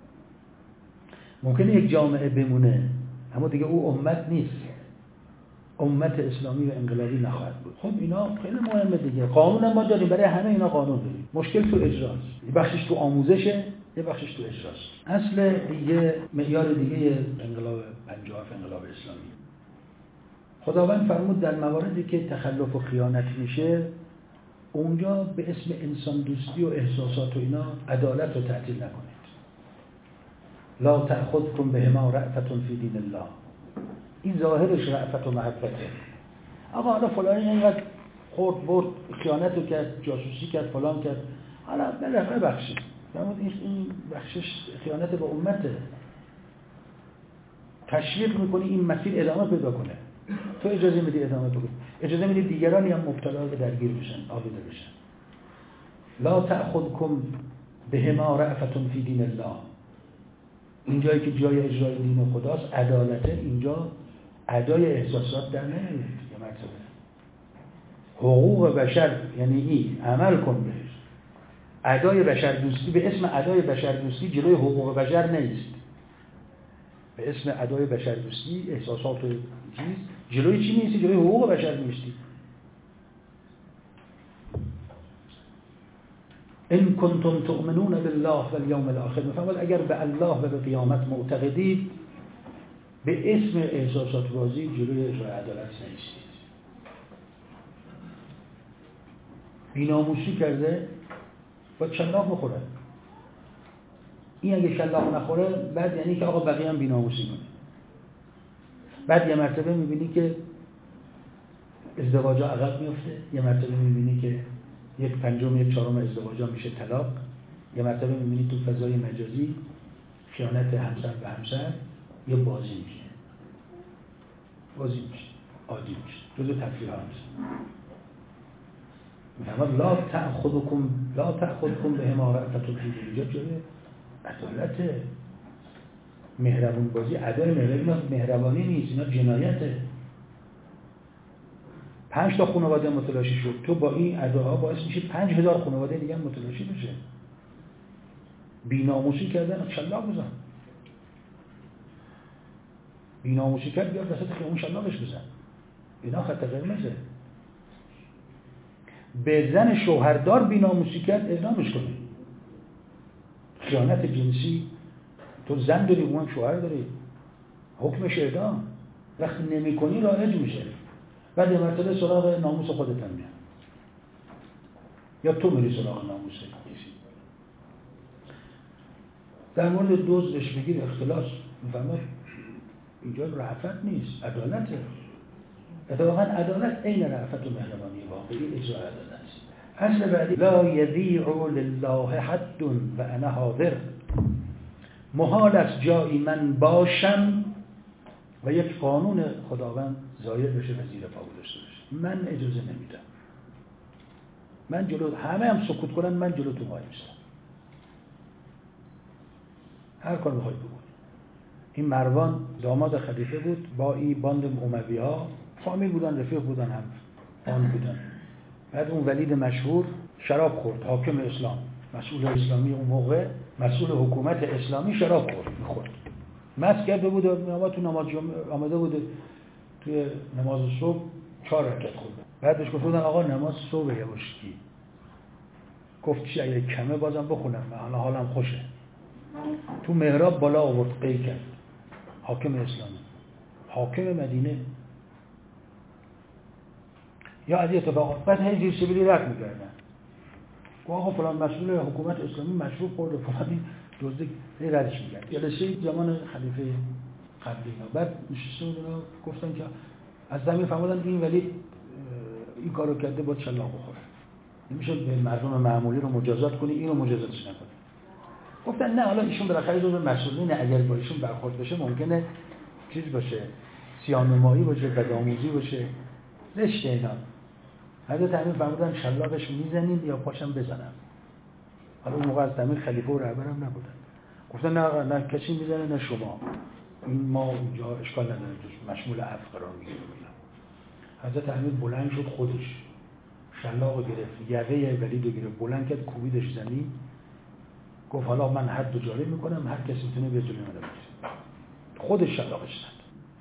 ممکنه یک جامعه بمونه اما دیگه او امت نیست، امت اسلامی و انقلابی نخواهد بود. خب اینا خیلی مهمه دیگه. قانون هم ما داریم، برای همه اینا قانون داریم. مشکل تو اجراست. یه بخشش تو آموزشه، یه بخشش تو اجراست. اصل دیگه، معیار دیگه انقلاب پنجاه و انقلاب اسلامی. خداوند فرمود در مواردی که تخلف و خیانت میشه، اونجا به اسم انسان دوستی و احساسات و اینا عدالت رو تعطیل نکنید. لا تأخذکم بهما رأفة فی دین الله. این ظاهرش رأفت و محبته. آقا حالا فلانی اینقدر خورد برد، خیانت رو کرد، جاسوسی کرد، فلان کرد، حالا بله ببخشید. فرمود این بخشش خیانت به امته. تشویق میکنی این مسیر ادامه پیدا کنه. تو اجازه میدی ادامه پیدا کنه. اجازه میدی دیگرانی هم مبتلا به درگیر بشن، آلوده بشن. لا تأخذکم بهما رأفة فی دین الله. این جایی که جای اجرای دین خداست، عدالته، اینجا ادای احساسات در نمیاد. یه مرتبه حقوق بشر یعنی این عمل کن بهش. ادای بشر دوستی به اسم ادای بشر دوستی جلوی حقوق بشر نیست. به اسم ادای بشر دوستی احساسات و چیز جلوی چی نیستی؟ جلوی حقوق بشر نیستی. ان کنتم تؤمنون بالله والیوم الاخر. میفهمید اگر به الله و به قیامت معتقدید، به اسم احساسات بازی جلوی اجرای عدالت نیستید. بی‌ناموسی کرده با شلاق بخوره. این اگه شلاق نخوره بعد یعنی که آقا بقیه هم بی‌ناموسی کنه. بعد یه مرتبه میبینی که ازدواجا عقب میفته، یه مرتبه میبینی که یک پنجم یک چهارم ازدواجا میشه طلاق، یه مرتبه میبینی تو فضای مجازی خیانت همسر به همسر یه بازی میشه، بازی میشه، عادی میشه، جزء تفریح هست. میفهمد لا تأخذکم لا تأخذکم بهما رأفة فی دین. اینجا جای عدالت، مهربون بازی، ادای مهربانی مهربانی نیست، اینا جنایته. پنج تا خانواده متلاشی شد، تو با این اداها باعث میشه پنج هزار خانواده دیگه متلاشی بشه. بی‌ناموسی کردن شلاق بزن، بی‌ناموسی کرد بیاد وسط خیابون شلاقش بزن، اینا خط قرمزه. به زن شوهردار بی‌ناموسی کرد اعدامش کنی. خیانت جنسی، تو زن داری اون شوهر داری، حکمش اعدام. وقتی نمی کنی رایج میشه، بعد یه مرتبه سراغ ناموس خودت هم میاد، یا تو میری سراغ ناموس کسی. در مورد دزدش بگیر اختلاس، میفهمد اینجا رأفت نیست، عدالته. اتفاقا عدالت عین رأفت و مهربانی واقعی اجرای عدالت است. اصل بعدی لا یذیع لله حد و انا حاضر. محال است جایی من باشم و یک قانون خداوند ضایع بشه و زیر پا گذاشته بشه. من اجازه نمیدم. من جلو همه هم سکوت کنن، من جلو تو وای میستم. هر کار بخوای بکن. این مروان داماد خلیفه بود، با این باند اموی ها فامیل بودن، رفیق بودن، هم آن بودن. بعد اون ولید مشهور شراب خورد، حاکم اسلام، مسئول اسلامی اون موقع، مسئول حکومت اسلامی شراب خورد، میخورد. مست کرده بود و تو نماز جمعه آمده بود توی نماز صبح چهار رکعت خورد. بعدش گفتن آقا نماز صبح یواشکی. گفت چی اگه کمه بازم بخونم، حالا حالم خوشه. تو محراب بالا آورد قی کرد. حاکم اسلامی، حاکم مدینه. یا از اتفاقات بعد هی زیر سبیلی رد می‌کردن. آقا فلان مسئول حکومت اسلامی مشروب خورده فلانی دزدی، هی ردش می‌کرد. جلسه زمان خلیفه قبلی اینا. بعد نشستن اونا گفتن که از زمین فرمودن این ولی این کارو کرده با شلاق بخوره. نمیشه به مردم معمولی رو مجازات کنی، اینو مجازاتش نکنی. گفتن نه حالا ایشون بالاخره جزو مسئولین، اگر با ایشون برخورد بشه ممکنه چیز باشه، سیانمایی باشه، بدآموزی باشه، رشته اینا. حضرت امیر فرمودن شلاقش میزنید یا پاشم بزنم. حالا اون موقع از زمین خلیفه و رهبرم نبودن. گفتن نه نه کسی میزنه نه شما. این ما اونجا اشکال نداره، توش مشمول عفو قرار میگیره. حضرت امیر بلند شد خودش شلاق گرفت، یقه ولید رو گرفت، بلند کرد کوبیدش زمین. گفت حالا من حد جاری میکنم، هر کسی میتونه بیاد جلوی من بگیره. خودش شلاقش زد.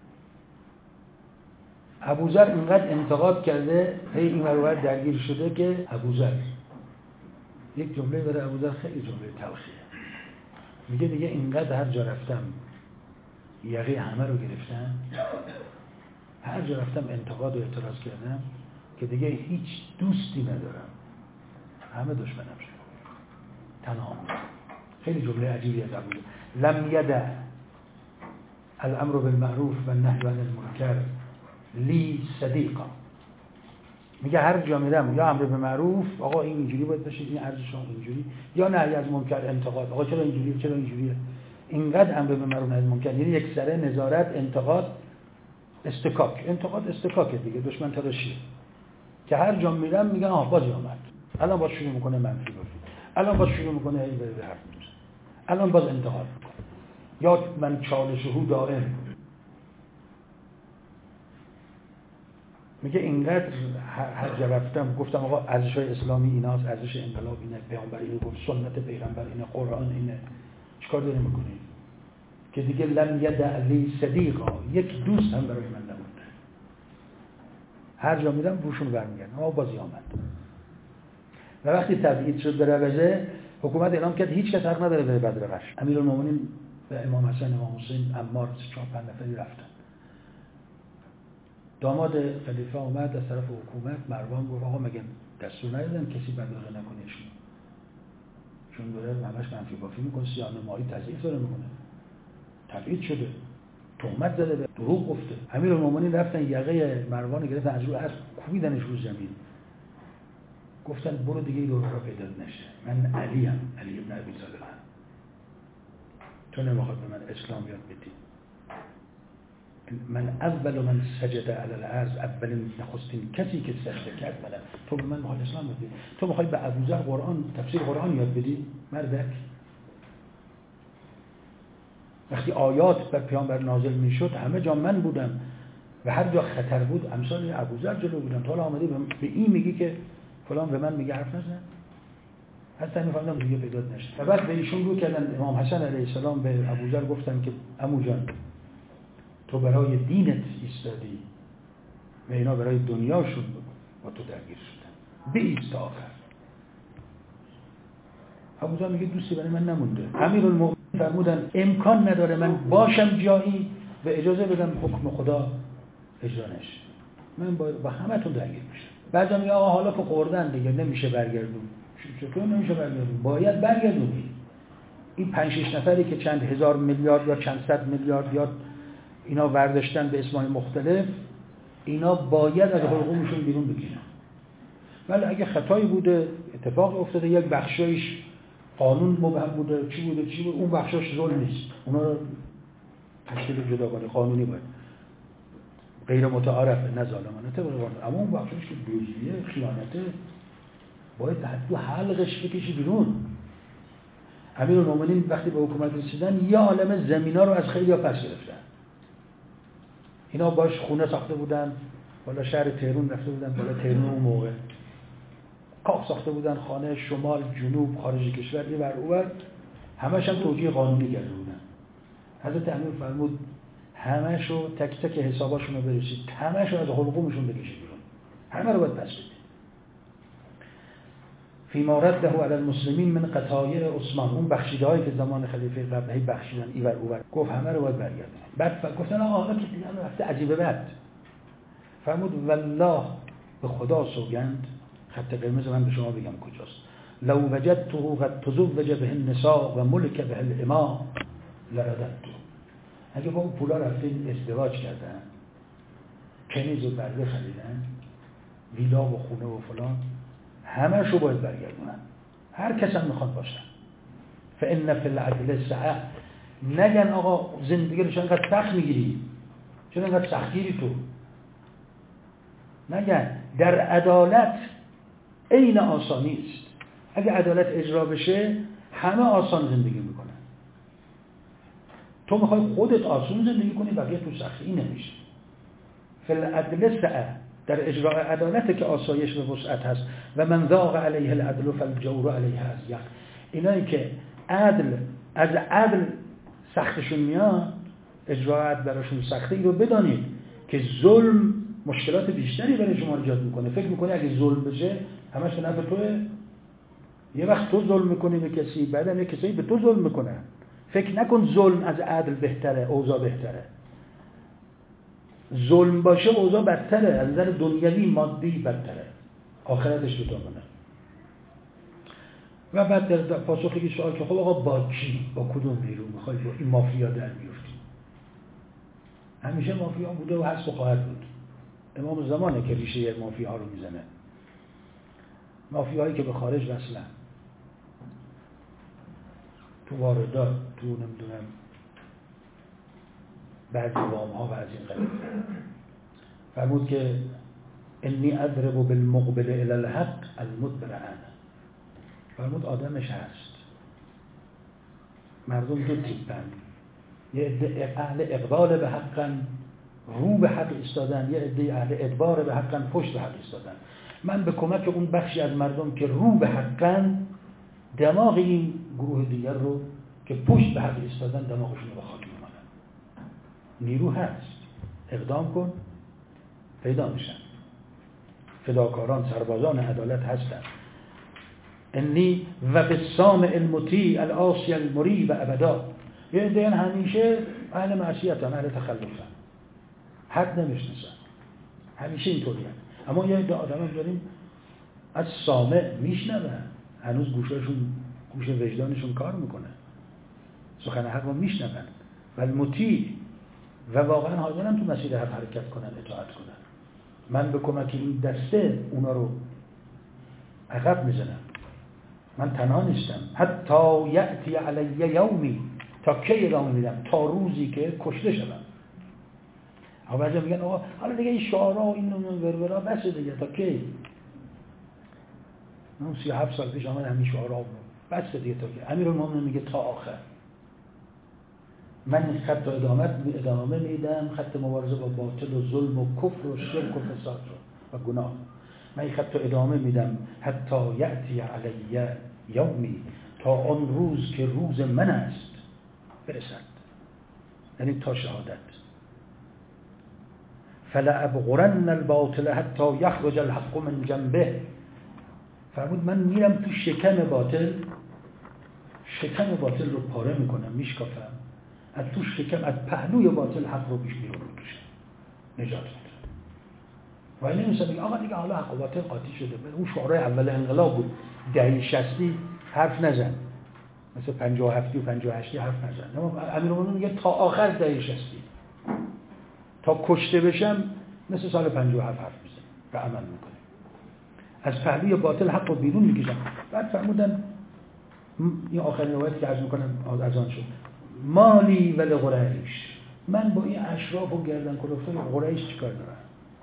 ابوذر اینقدر انتقاد کرده، هی این ور درگیر شده که ابوذر یک جمله برای ابوذر خیلی جمله تلخیه. میگه دیگه اینقدر هر جا رفتم یقه همه رو گرفتم، هر جا رفتم انتقاد و اعتراض کردم که دیگه هیچ دوستی ندارم، همه دشمنم شد، تنها. خیلی جمله عجیبی از ابوذر. لم یدع الامر بالمعروف و النهی عن المنکر لی صدیقا. میگه هر جا میرم یا امر به معروف، آقا این اینجوری باید بشه، این عرض شما اینجوری، یا نهی از منکر، انتقاد، آقا چرا اینجوریه چرا اینجوریه. اینقدر امر به معروف نهی از منکر، یعنی یک سره نظارت، انتقاد، استکاک. انتقاد استکاکه دیگه، دشمن تراشیه. که هر جا میرم میگن آها بازی اومد، الان باز شروع میکنه منفی گفت، الان باز شروع میکنه هی به حرف میزنه، الان باز انتقاد. یا من چالشه دائم. میگه اینقدر هر جا رفتم گفتم آقا ارزش‌های اسلامی ایناست، ارزش انقلاب اینه، پیامبر اینو گفت، سنت پیغمبر اینه، قرآن اینه، چیکار داری میکنی؟ که دیگه لم یدع لی صدیقا، یک دوست هم برای من نمونده. هر جا میرم روشون برمیگردم، آقا بازی آمد. و وقتی تبعید شد به روزه، حکومت اعلام کرد هیچ کس حق نداره به بدر غش. امیرالمومنین به امام حسن، امام حسین، عمار، چهار پنج نفری رفتن. داماد خلیفه اومد از طرف حکومت، مروان گفت آقا مگه دستور ندادن کسی بدرقه نکنه شما؟ چون داره همش منفی بافی میکنه، سیانمایی، تضعیف داره میکنه. تبعید شده، تهمت زده، به دروغ گفته. امیرالمومنین رفتن یقه مروان گرفتن، از رو اسب کوبیدنش رو زمین. گفتن برو دیگه این دورها پیدا نشه، من علی ام، علی ابن ابی طالب. تو نمیخواد به من اسلام یاد بدی. من اول من سجد علی الارض، اولین نخستین کسی که سجده کرد منم. تو به من میخوای اسلام بدی؟ تو میخوای به ابوذر قرآن، تفسیر قرآن یاد بدی؟ مردک. وقتی آیات بر پیامبر نازل میشد همه جا من بودم و هر جا خطر بود امثال ابوذر جلو بودن. تو حالا آمدی به این میگی که فلان به من میگه حرف نزن؟ حتی میفهمم دیگه پیدا نشه. و بعد به ایشون رو کردن. امام حسن علیه السلام به ابوذر گفتن که عمو جان تو برای دینت ایستادی و اینا برای دنیاشون با تو درگیر شدن، بایست تا آخر. ابوذر میگه دوستی برای من نمونده. امیرالمومنین فرمودن امکان نداره من باشم جایی و اجازه بدم حکم خدا اجرا نشه، من با, با همتون درگیر میشم. بعضی میگه آقا حالا که خوردن دیگه نمیشه برگردون. چطور نمیشه برگردون؟ باید برگردونی. این پنج شش نفری که چند هزار میلیارد یا چند صد میلیارد یا اینا ورداشتن به اسمای مختلف، اینا باید از حلقومشون بیرون بگیرن. ولی اگه خطایی بوده، اتفاق افتاده، یک بخشایش قانون مبهم بوده، چی بوده چی بوده، اون بخشش ظلم نیست، اونا رو تشکیل جداگانه قانونی باید، غیر متعارف، نه ظالمانه طبق قانون. اما اون بخشش که دزدیه، خیانته، باید حتی حلقش بکشی بیرون. امیرالمومنین وقتی به حکومت رسیدن یه عالمه زمینا رو از خیلی‌ها پس گرفتن. اینا باش خونه ساخته بودن، بالا شهر تهران رفته بودن، بالا تهران اون موقع کاخ ساخته بودن، خانه، شمال، جنوب، خارج کشور، یه ور اون، همش هم توجیه قانونی کرده بودن. حضرت امیر فرمود همه‌شو تک تک حساباشون رو برسید، همه‌شو از حلقومشون بکشید بیرون، همه رو باید پس بدید. فیما رده علی المسلمین من قطایع عثمان، اون بخشیده‌هایی که زمان خلیفه قبل هی بخشیدن اینور اونور، گفت همه رو باید برگردونید. بعد گفتن آقا حالا که دیگه رفته عجیبه بعد. فرمود والله به خدا سوگند، خط قرمز من به شما بگم کجاست، لو وجدته قد تزوج به النساء و ملک به الاماء لرددته. اگه با اون پولا رفتین ازدواج کردن، کنیز و برده خریدن، ویلا و خونه و فلان، همه شو باید برگردونن، هر کس هم میخواد باشن. فإن فی العدل سعه، نگن آقا زندگی رو چون اینقدر سخت میگیری، چون اینقدر سختگیری تو، نگن در عدالت عین آسانی است. اگه عدالت اجرا بشه همه آسان زندگی میکنن. تو میخوای خودت آسون زندگی کنی، بقیه تو سختی نمیشه. فی العدل سعه، در اجراء عدالت که آسایش و وسعت هست. و من ذاق علیه العدل فالجور علیه ازیق، اینایی که عدل از عدل سختشون میاد، اجراء عدل براشون سخته، ای رو بدانید که ظلم مشکلات بیشتری برای شما ایجاد میکنه. فکر میکنی اگه ظلم بشه همش به نفع توئه؟ یه وقت تو ظلم میکنی به کسی، بعدم یه کسی به تو ظلم میکنن. فکر نکن ظلم از عدل بهتره، اوضاع بهتره. ظلم باشه اوضاع بدتره، از نظر دنیوی مادی بدتره، آخرتش بتامونه. و بعد در پاسخ این سوال که خب آقا با کی، با کدوم نیرو میخوای با این مافیا در بیفتی؟ همیشه مافیا بوده و هست و خواهد بود. امام زمانه که ریشه مافیا ها رو میزنه، مافیاهایی که به خارج وصلن، تو واردات، تو نمیدونم بعضی وام ها و از این قبیل. فرمود که انی اضرب بالمقبل الی الحق المدبر انا. فرمود آدمش هست، مردم دو تیپن، یه عده اهل اقبال به حقن، رو به حق ایستادن، یه عده اهل ادبار به حقن، پشت به حق ایستادن. من به کمک اون بخشی از مردم که رو به حقن، دماغ این گروه دیگر رو که پشت به حق ایستادن دماغشون رو به خاک میمانن. نیرو هست، اقدام کن پیدا میشن. فداکاران، سربازان عدالت هستن. انی و بالسامع المطیع العاصی المریب ابدا. یه عده همیشه اهل معصیتن، اهل تخلفن، حد نمیشناسن، همیشه اینطوری هست. اما یه عده آدم داریم از سامع میشنون، هنوز گوششون، گوش وجدانشون کار میکنه، سخن حق رو میشنون. و المطیع، و واقعا حاضرن تو مسیر حق حرکت کنن، اطاعت کنن. من به کمک این دسته اونا رو عقب میزنم، من تنها نیستم. حتی یأتی علی یومی، تا کی ادامه میدم؟ تا روزی که کشته شدم. اما بعضی میگن آقا حالا دیگه این شعارا و این ورورا بس دیگه، تا کی؟ من سی و هفت سال پیش آمد همین شعارا بود، بس دیگه تا کی؟ امیرالمومنین میگه تا آخر. من خط ادامه ادامه میدم، خط مبارزه با باطل و ظلم و کفر و شرک و فساد رو و گناه. من این خط ادامه میدم حتی یأتی علی یومی، تا آن روز که روز من است برسد، یعنی تا شهادت. فلأبغرن الباطل حتی یخرج الحق من جنبه. فرمود من میرم تو شکم باطل، شکم باطل رو پاره میکنم، میشکافم، از تو شکم، از پهلوی باطل حق رو بیش بیرون میکشم، نجات میدم. و این نمیشه میگه آقا دیگه حالا حق و باطل قاطی شده. اون شعارهای اول انقلاب بود، دهه شصتی حرف نزن، مثل پنجاه و هفتی و پنجاه و هشتی حرف نزن. اما امیرالمومنین میگه تا آخر دهه شصتی، تا کشته بشم مثل سال پنجاه و هفت حرف میزنم و عمل میکنم، از پهلوی باطل حق رو بیرون میکشم. بعد فرمودن این آخرین روایتی که عرض میکنم از آن شد، مالی ولی قریش، من با این اشراف و گردن کلفتای قریش چیکار دارم؟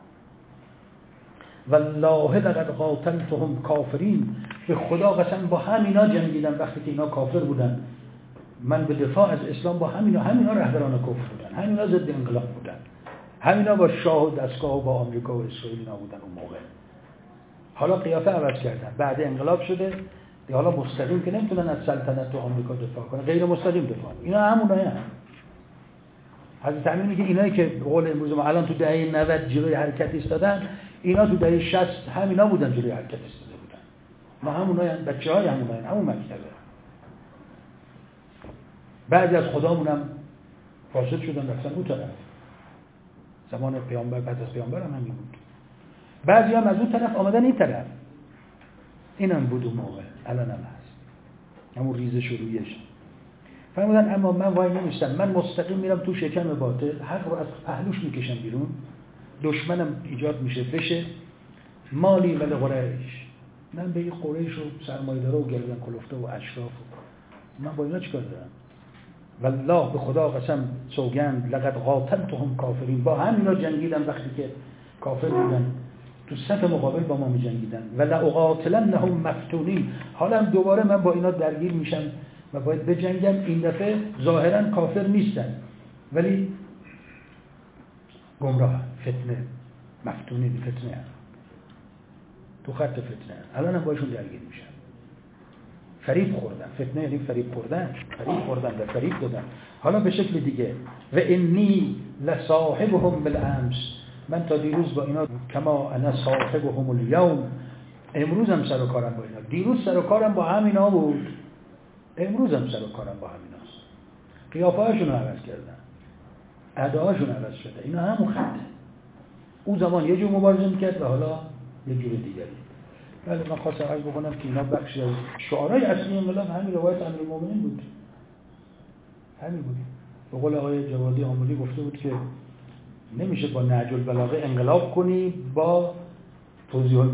والله لقد قاتلتهم کافرین، به خدا قسم با همینا جنگیدم وقتی که اینا کافر بودن. من به دفاع از اسلام با همینا، همینا رهبران کفر بودن، همینا ضد انقلاب بودن، همینا با شاه و دستگاه و با آمریکا و اسرائیل اینا بودن اون موقع. حالا قیافه عوض کردن، بعد انقلاب شده دیگه، حالا مستقیم که نمیتونن از سلطنت تو آمریکا دفاع کنن، غیر مستقیم دفاع. اینا همونایی هم. حضرت امین میگه اینایی که به قول امروز ما الان تو دهه نود جلوی حرکت ایستادن، اینا تو دهه شصت همینا بودن جلوی حرکت ایستاده بودن. ما همونایی هم، بچه‌های همونایی، همون مکتبه. بعضی از خدامون هم فاسد شدن رفتن اون طرف. زمان پیامبر، بعد از پیامبر هم همین بود. بعضی هم از اون طرف آمدن این طرف. این هم بود اون موقع، الان هم هست. همون ریزش و رویش. فرمودن اما من وای نمیستم، من مستقیم میرم تو شکم باطل، حق رو از پهلوش میکشم بیرون، دشمنم ایجاد میشه بشه مالی ولی قریش، من به این قریش و سرمایه‌دارا و گردن کلفته و اشراف و من با اینا چیکار دارم؟ والله به خدا قسم سوگند لقد قاتلتهم کافرین، با همینا جنگیدم وقتی که کافر بودن، تو صف مقابل با ما می‌جنگیدن. ولا اقاتلنهم مفتونین، حالا هم دوباره من با اینا درگیر میشم و باید بجنگم. این دفعه ظاهرا کافر نیستن ولی گمراه، فتنه، مفتونین، فتنه هم. تو خط فتنه هم. الان هم باشون درگیر میشن. فریب خوردن، فتنه یعنی فریب خوردن، فریب خوردن و فریب دادن. حالا به شکل دیگه، و انی لصاحبهم بالامس، من تا دیروز با اینا کما انا صاحبهم الیوم، امروز هم سر و کارم با اینا، دیروز سر و کارم با همینا بود، امروز هم سر و کارم با همیناست. قیافه هاشون رو عوض کردن، اداهاشون عوض شده، اینا همون خطه. اون زمان یه جور مبارزه میکرد و حالا یه جور دیگری. ولی من خواستم عرض بکنم که اینا بخشی از شعارهای اصلی انقلاب همین روایت امیرالمومنین بود، همین بود. به قول آقای جوادی آملی گفته بود که نمیشه با نهج البلاغه انقلاب کنی با توضیح